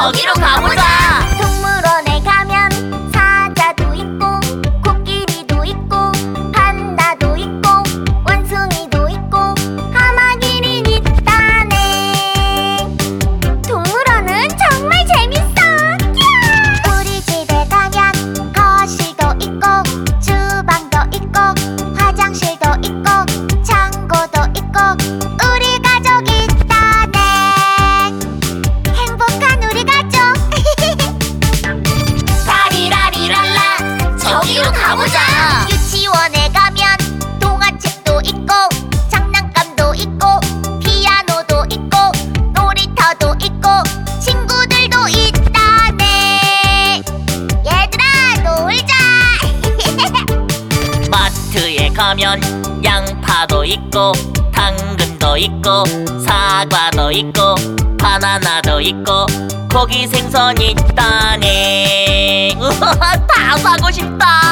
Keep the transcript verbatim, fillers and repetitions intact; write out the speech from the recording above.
저기로 가보자. 동물원에 가면 사자도 있고 코끼리도 있고 판다도 있고 원숭이도 있고 하마기린 있다네. 동물원은 정말 재밌어. 우리 집에 가면 거실도 있고 주방도 있고 화장실도 있고 창고도 있고 우리 가족 있다네. 행복한 우리 가족. 라리라리랄라, 저기로 가보자. 유치원에 가면 동화책도 있고 장난감도 있고 피아노도 있고 놀이터도 있고 친구들도 있다네. 얘들아 놀자. 마트에 가면 양파도 있고 당근도 있고 사과도 있고 바나나도 있고 고기 생선 있다네. 우와, 다 사고 싶다.